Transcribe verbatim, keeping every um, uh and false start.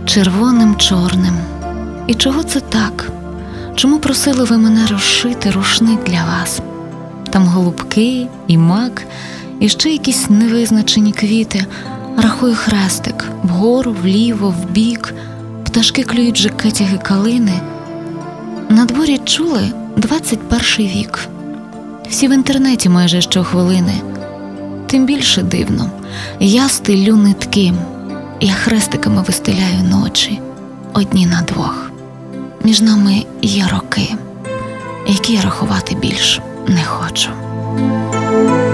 червоним чорним. І чого це так? Чому просили ви мене розшити рушник для вас? Там голубки і мак, і ще якісь невизначені квіти. Рахую хрестик вгору, вліво, вбік. Пташки клюють жакетяги калини. На дворі чули двадцять перший вік. Всі в інтернеті майже щохвилини. Тим більше дивно. Я стелю нитки. Я хрестиками вистеляю ночі. Одні на двох. Між нами є роки, які я рахувати більш не хочу.